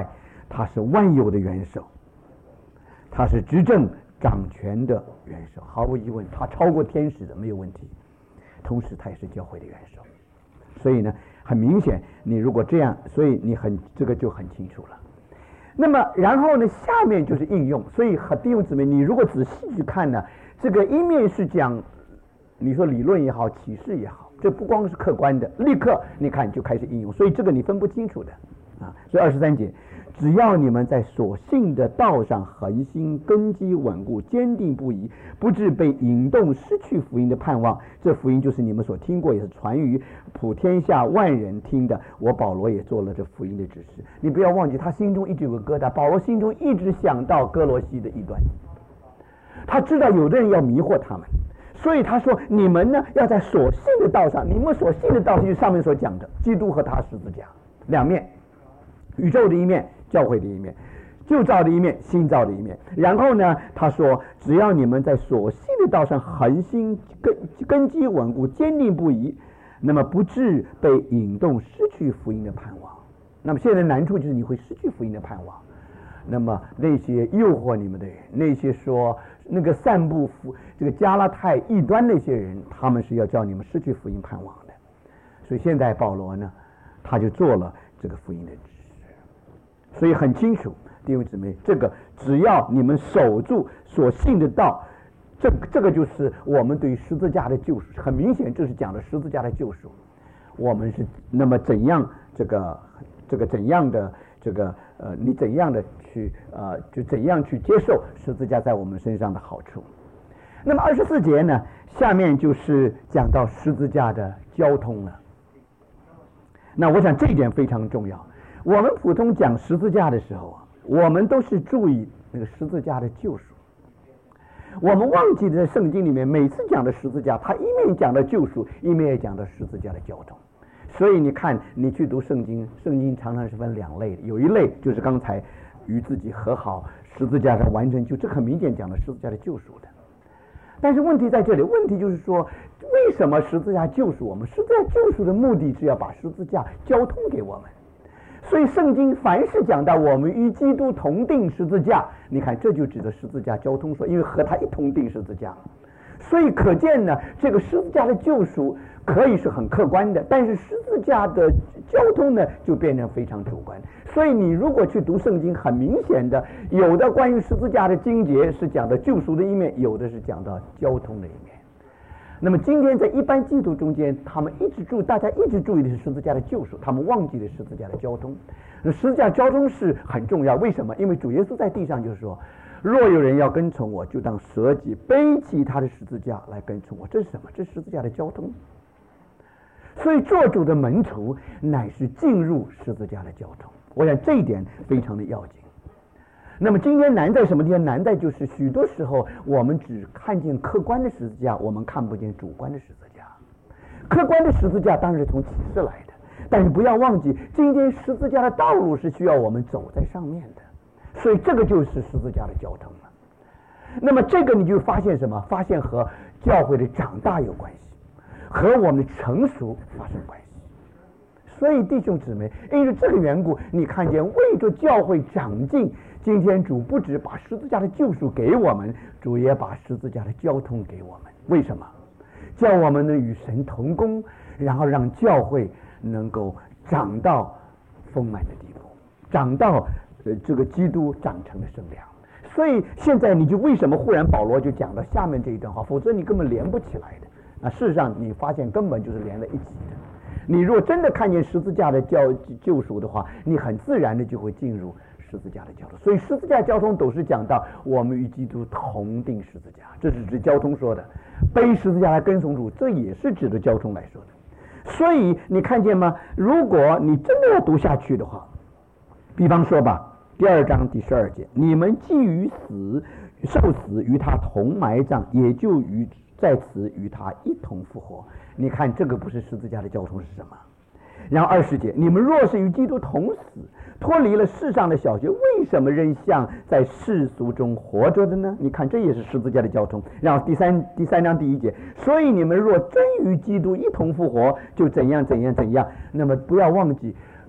他是万有的元首，他是执政掌权的元首，毫无疑问，他超过天使的没有问题。同时，他也是教会的元首。所以呢，很明显，你如果这样，所以你这个就很清楚了。那么，然后呢，下面就是应用。所以弟兄姊妹，你如果仔细去看呢，这个一面是讲，你说理论也好，启示也好，这不光是客观的，立刻你看就开始应用。所以这个你分不清楚的啊。所以23节，只要你们在所信的道上恒心，根基稳固，坚定不移，不致被引动失去福音的盼望。这福音就是你们所听过，也是传于普天下万人听的。我保罗也做了这福音的指示。你不要忘记，他心中一直有个疙瘩。保罗心中一直想到哥罗西的异端，他知道有的人要迷惑他们，所以他说：你们呢，要在所信的道上，你们所信的道就是上面所讲的基督和他十字架两面，宇宙的一面，教会的一面，旧造的一面，新造的一面。然后呢，他说：只要你们在所信的道上恒心，根基稳固，坚定不移，那么不致被引动失去福音的盼望。那么现在难处就是你会失去福音的盼望。那么那些诱惑你们的人，那些说那个散布这个加拉太异端那些人，他们是要叫你们失去福音盼望的。所以现在保罗呢，他就做了这个福音的指示。所以很清楚，弟兄姊妹，这个只要你们守住所信的道，这个就是我们对十字架的救赎。很明显，这是讲的十字架的救赎。我们是那么怎样这个怎样的你怎样的去就怎样去接受十字架在我们身上的好处。那么24节呢，下面就是讲到十字架的交通了。那我想这一点非常重要。我们普通讲十字架的时候啊，我们都是注意那个十字架的救赎。我们忘记在圣经里面每次讲的十字架，它一面讲的救赎，一面也讲的十字架的交通。所以你看，你去读圣经，圣经常常是分两类的，有一类就是刚才与自己和好，十字架上完成就，这很明显讲的十字架的救赎的。但是问题在这里，问题就是说，为什么十字架救赎我们？十字架救赎的目的是要把十字架交通给我们。所以圣经凡是讲到我们与基督同定十字架，你看这就指的十字架交通说，因为和他一同定十字架。所以可见呢，这个十字架的救赎可以是很客观的，但是十字架的交通呢就变成非常主观。所以你如果去读圣经，很明显的有的关于十字架的经节是讲的救赎的一面，有的是讲到交通的一面。那么今天在一般基督徒中间，大家一直注意的是十字架的救赎，他们忘记了十字架的交通。十字架交通是很重要，为什么？因为主耶稣在地上就是说，若有人要跟从我，就当舍己，背起他的十字架来跟从我。这是什么？这是十字架的交通。所以做主的门徒乃是进入十字架的交通。我想这一点非常的要紧。那么今天难在什么地方？难在就是许多时候我们只看见客观的十字架，我们看不见主观的十字架。客观的十字架当然是从启示来的，但是不要忘记，今天十字架的道路是需要我们走在上面的。所以这个就是十字架的交通了。那么这个你就发现什么？发现和教会的长大有关系，和我们的成熟发生关系。所以弟兄姊妹，因为这个缘故，你看见为着教会长进，今天主不只把十字架的救赎给我们，主也把十字架的交通给我们。为什么？叫我们能与神同工，然后让教会能够长到丰满的地步，长到这个基督长成的身量。所以现在你就为什么忽然保罗就讲到下面这一段话，否则你根本连不起来的。事实上你发现根本就是连在一起的。你如果真的看见十字架的救赎的话，你很自然的就会进入十字架的交通。所以十字架交通都是讲到我们与基督同定十字架，这是指交通说的。背十字架来跟从主，这也是指的交通来说的。所以你看见吗？如果你真的要读下去的话，比方说吧，第2章第12节，你们既于受死与他同埋葬，也就在此与他一同复活。你看这个不是十字架的交通是什么？然后20节，你们若是与基督同死，脱离了世上的小学，为什么仍像在世俗中活着的呢？你看这也是十字架的交通。然后第三章第1节，所以你们若真与基督一同复活，就怎样怎样怎样。那么不要忘记，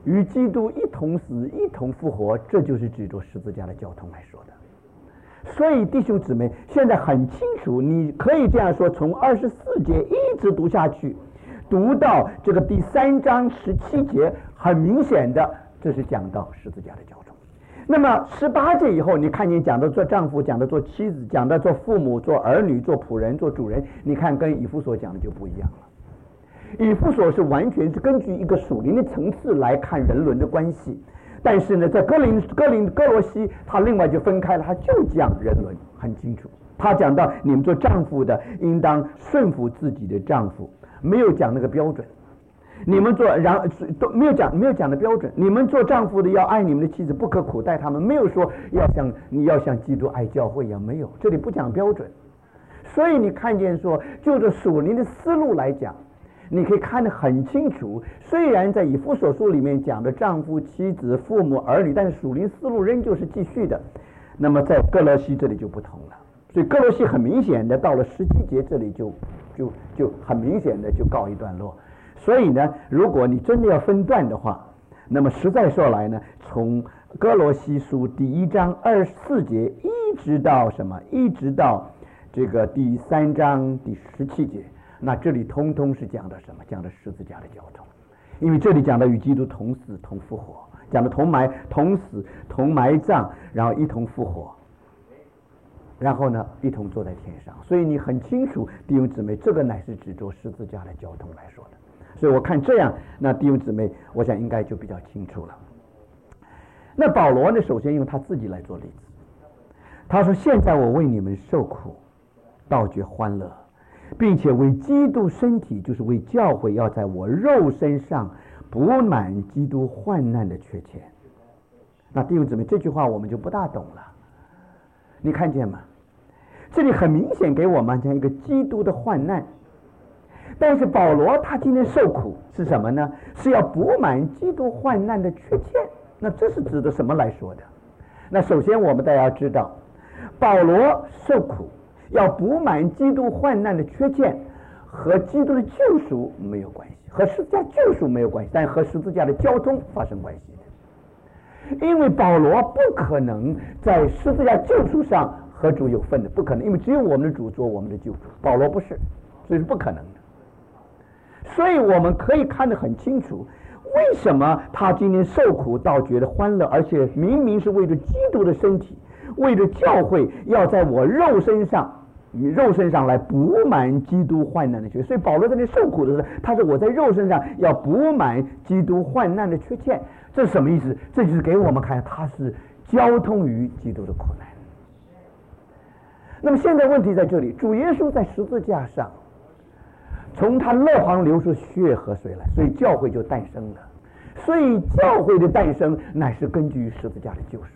与基督一同死，一同复活，这就是指着十字架的交通来说的。所以弟兄姊妹，现在很清楚，你可以这样说，从24节一直读下去，读到这个第3章17节，很明显的，这是讲到十字架的交通。那么18节以后，你看见讲到做丈夫，讲到做妻子，讲到做父母，做儿女，做仆人，做主人，你看跟以弗所讲的就不一样了。以弗所是完全是根据一个属灵的层次来看人伦的关系，但是呢，在哥罗西，他另外就分开了，他就讲人伦很清楚。他讲到你们做丈夫的应当顺服自己的丈夫，没有讲那个标准。你们做都没有讲的标准。你们做丈夫的要爱你们的妻子，不可苦待他们，没有说你要像基督爱教会一样，没有，这里不讲标准。所以你看见说，就着属灵的思路来讲，你可以看得很清楚。虽然在以弗所书里面讲的丈夫、妻子、父母、儿女，但是属灵思路仍旧是继续的。那么在哥罗西这里就不同了。所以哥罗西很明显的到了17节这里就很明显的就告一段落。所以呢，如果你真的要分段的话，那么实在说来呢，从哥罗西书第1章24节一直到什么，一直到这个第3章第17节，那这里通通是讲的什么？讲的十字架的交通。因为这里讲的与基督同死同复活，讲的同死同埋葬，然后一同复活，然后呢一同坐在天上。所以你很清楚，弟兄姊妹，这个乃是指着十字架的交通来说的。所以我看这样，那弟兄姊妹，我想应该就比较清楚了。那保罗呢，首先用他自己来做例子，他说：“现在我为你们受苦，倒觉欢乐，并且为基督身体，就是为教会，要在我肉身上补满基督患难的缺欠。”那弟兄姊妹，这句话我们就不大懂了。你看见吗？这里很明显给我们讲一个基督的患难。但是保罗他今天受苦是什么呢？是要补满基督患难的缺欠。那这是指的什么来说的？那首先我们大家要知道，保罗受苦要补满基督患难的缺欠，和基督的救赎没有关系，和十字架救赎没有关系，但和十字架的交通发生关系的。因为保罗不可能在十字架救赎上和主有份的，不可能，因为只有我们的主做我们的救赎，保罗不是，所以是不可能的。所以我们可以看得很清楚，为什么他今天受苦倒觉得欢乐，而且明明是为着基督的身体，为着教会，要在我肉身上，以肉身上来补满基督患难的缺欠。所以保罗在那受苦的时候，他说我在肉身上要补满基督患难的缺欠。这是什么意思？这就是给我们看他是交通于基督的苦难。那么现在问题在这里，主耶稣在十字架上，从他肋旁流出血和水来，所以教会就诞生了。所以教会的诞生乃是根据十字架的救赎。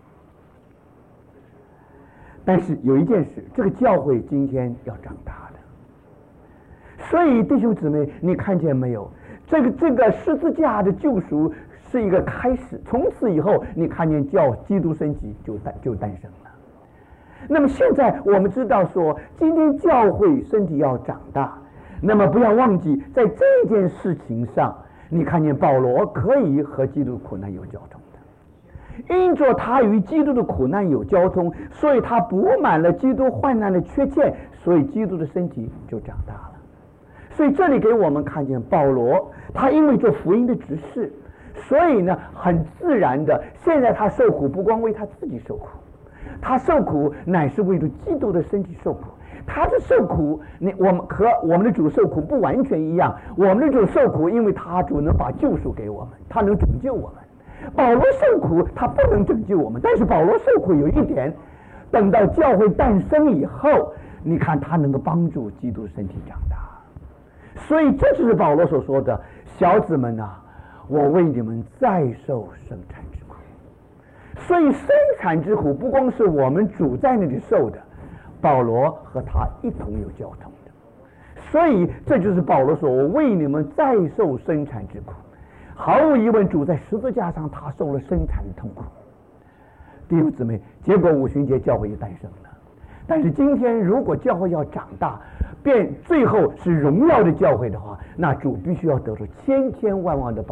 但是有一件事，这个教会今天要长大的。所以弟兄姊妹，你看见没有？这个十字架的救赎是一个开始，从此以后，你看见基督身体就诞生了。那么现在我们知道说，今天教会身体要长大。那么不要忘记，在这件事情上，你看见保罗可以和基督苦难有交通的，因着他与基督的苦难有交通，所以他补满了基督患难的缺欠，所以基督的身体就长大了。所以这里给我们看见保罗，他因为做福音的执事，所以呢很自然的，现在他受苦不光为他自己受苦，他受苦乃是为了基督的身体受苦。他的受苦，我们和我们的主受苦不完全一样。我们的主受苦，因为他主能把救赎给我们，他能拯救我们。保罗受苦，他不能拯救我们，但是保罗受苦有一点，等到教会诞生以后，你看他能够帮助基督身体长大。所以这就是保罗所说的：“小子们啊，我为你们再受生产之苦。”所以生产之苦不光是我们主在那里受的，保罗和他一同有交通的。所以这就是保罗说：“我为你们再受生产之苦。”毫无疑问，主在十字架上他受了生产的痛苦。弟兄姊妹，结果五旬节教会也诞生了。但是今天如果教会要长大，便最后是荣耀的教会的话，那主必须要得出千千万万的保罗。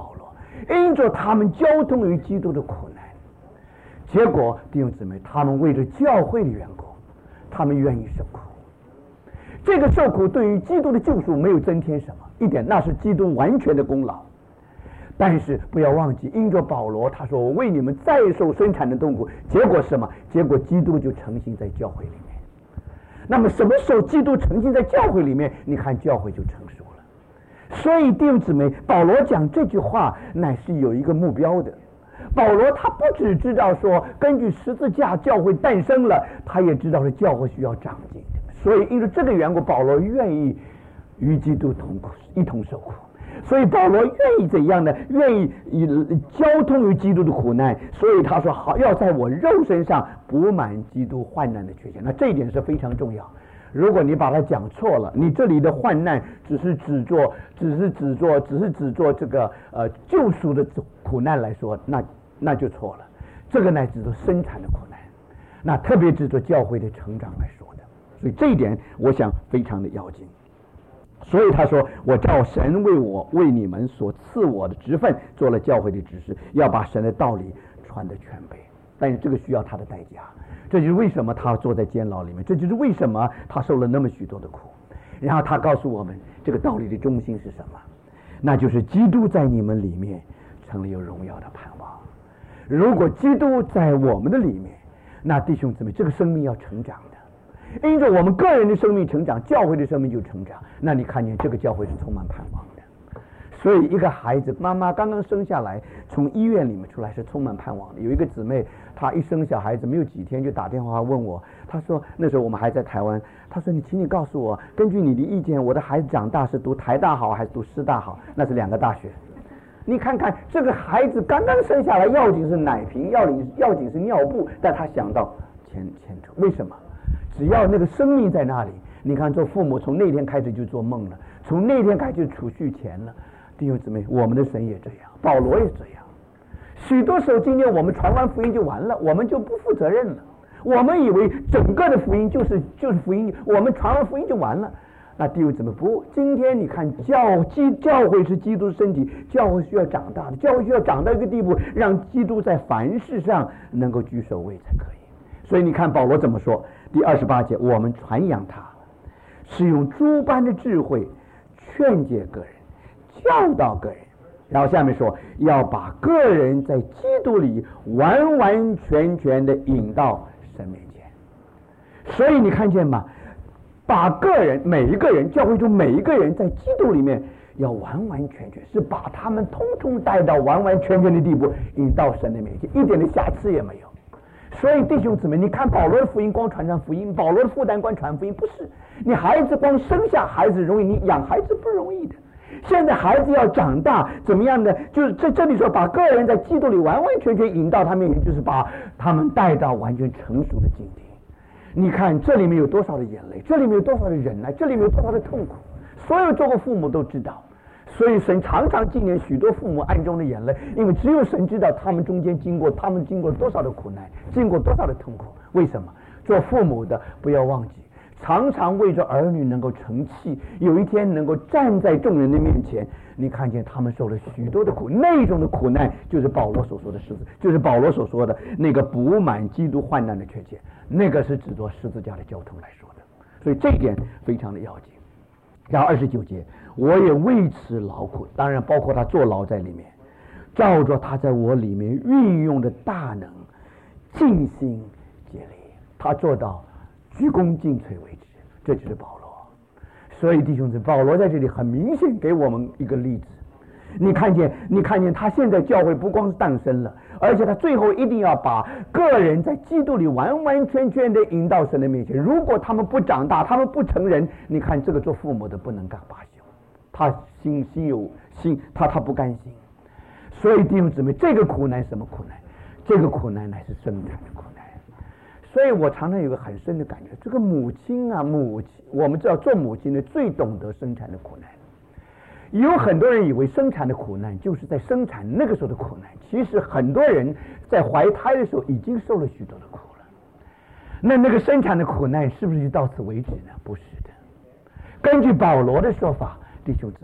因着他们交通于基督的苦难，结果弟兄姊妹，他们为着教会的缘故，他们愿意受苦。这个受苦对于基督的救赎没有增添什么一点，那是基督完全的功劳。但是不要忘记，因着保罗他说我为你们再受生产的痛苦，结果是什么？结果基督就成型在教会里面。那么什么时候基督成型在教会里面？你看教会就成熟了。所以弟兄姊妹，保罗讲这句话乃是有一个目标的。保罗他不只知道说根据十字架教会诞生了，他也知道是教会需要长进的。所以因着这个缘故，保罗愿意与基督同苦，一同受苦。所以保罗愿意怎样呢？愿意交通于基督的苦难。所以他说好，要在我肉身上补满基督患难的缺陷。那这一点是非常重要。如果你把它讲错了，你这里的患难只是指做这个救赎的苦难来说，那就错了。这个乃指着生产的苦难，那特别指着教会的成长来说的。所以这一点我想非常的要紧。所以他说我照神为你们所赐我的职分做了教会的指示，要把神的道理传得全备。但是这个需要他的代价，这就是为什么他坐在监牢里面，这就是为什么他受了那么许多的苦。然后他告诉我们这个道理的中心是什么，那就是基督在你们里面成了有荣耀的盼望。如果基督在我们的里面，那弟兄姊妹，这个生命要成长的。因着我们个人的生命成长，教会的生命就成长。那你看见这个教会是充满盼望的。所以一个孩子，妈妈刚刚生下来，从医院里面出来是充满盼望的。有一个姊妹，她一生小孩子没有几天就打电话问我，她说那时候我们还在台湾，她说请你告诉我，根据你的意见，我的孩子长大是读台大好还是读师大好？那是2个大学。你看看这个孩子刚刚生下来，要紧是奶瓶，要紧是尿布，但他想到前途，为什么？只要那个生命在那里，你看做父母从那天开始就做梦了，从那天开始就储蓄钱了。弟兄姊妹，我们的神也这样，保罗也这样。许多时候今天我们传完福音就完了，我们就不负责任了。我们以为整个的福音就是福音，我们传完福音就完了。那弟兄姊妹不，今天你看教会是基督的身体，教会需要长大的，教会需要长到一个地步，让基督在凡事上能够居首位才可以。所以你看保罗怎么说，第28节，我们传扬他是用诸般的智慧劝诫个人，教导个人。然后下面说要把个人在基督里完完全全的引到神面前。所以你看见吗？把个人每一个人，教会中每一个人在基督里面要完完全全，是把他们通通带到完完全全的地步，引到神的面前，一点的瑕疵也没有。所以弟兄姊妹，你看保罗的福音光传福音，保罗的负担光传福音，不是你孩子光生下孩子容易，你养孩子不容易的。现在孩子要长大怎么样呢？就是这里说把个人在基督里完完全全引到他面前，就是把他们带到完全成熟的境地。你看这里面有多少的眼泪，这里面有多少的忍耐，这里面有多少的痛苦，所有做过父母都知道。所以神常常纪念许多父母暗中的眼泪，因为只有神知道他们中间经过多少的苦难，经过多少的痛苦。为什么？做父母的不要忘记，常常为着儿女能够成器，有一天能够站在众人的面前，你看见他们受了许多的苦，那种的苦难就是保罗所说的十字，就是保罗所说的那个补满基督患难的缺陷，那个是指着十字架的交通来说的。所以这一点非常的要紧。然后29节，我也为此劳苦，当然包括他坐牢在里面，照着他在我里面运用的大能，尽心竭力，他做到鞠躬尽瘁为止。这就是保罗。所以弟兄姊妹，保罗在这里很明显给我们一个例子。你看见他现在教会不光是诞生了，而且他最后一定要把个人在基督里完完全全的引到神的面前。如果他们不长大，他们不成人，你看这个做父母的不能干罢休，他他不甘心。所以弟兄姊妹，这个苦难什么苦难？这个苦难乃是生产的苦难。所以我常常有个很深的感觉，这个母亲，我们知道做母亲的最懂得生产的苦难。有很多人以为生产的苦难就是在生产那个时候的苦难，其实很多人在怀胎的时候已经受了许多的苦了。那个生产的苦难是不是就到此为止呢？不是的。根据保罗的说法，弟兄姊妹，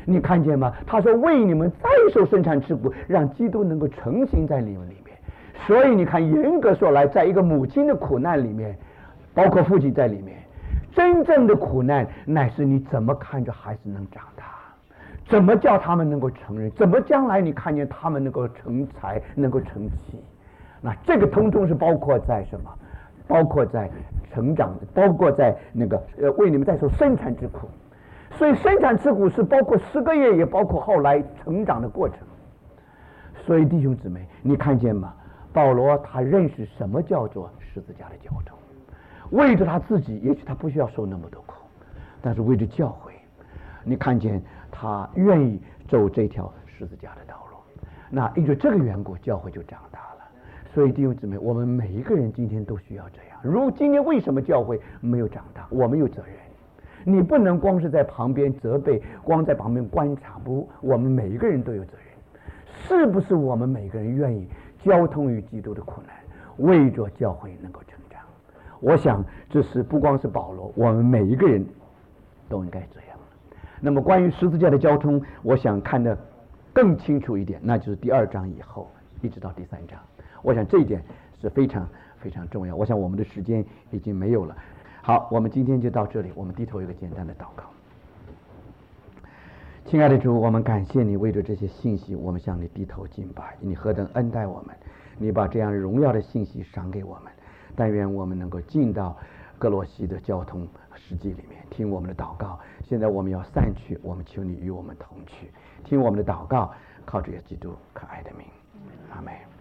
你看见吗？他说为你们再受生产之苦，让基督能够成型在你们里面。所以你看，严格说来，在一个母亲的苦难里面，包括父亲在里面，真正的苦难乃是你怎么看着孩子能长大，怎么叫他们能够成人，怎么将来你看见他们能够成才，能够成器。那这个通通是包括在什么？包括在成长，包括在那个为你们在受生产之苦。所以生产之苦是包括10个月，也包括后来成长的过程。所以弟兄姊妹，你看见吗？保罗他认识什么叫做十字架的交通，为着他自己，也许他不需要受那么多苦，但是为着教会，你看见他愿意走这条十字架的道路。那因着这个缘故，教会就长大了。所以弟兄姊妹，我们每一个人今天都需要这样。如今天为什么教会没有长大？我们有责任。你不能光是在旁边责备，光在旁边观察，不，我们每一个人都有责任。是不是我们每个人愿意交通于基督的苦难，为着教会能够成长？我想这是不光是保罗，我们每一个人都应该这样。那么关于十字架的交通，我想看得更清楚一点，那就是第2章以后一直到第3章。我想这一点是非常非常重要。我想我们的时间已经没有了。好，我们今天就到这里，我们低头一个简单的祷告。亲爱的主，我们感谢你，为着这些信息，我们向你低头敬拜。你何等恩待我们，你把这样荣耀的信息赏给我们。但愿我们能够进到哥罗西的交通实际里面，听我们的祷告。现在我们要散去，我们求你与我们同去，听我们的祷告，靠着耶稣基督可爱的名，阿们。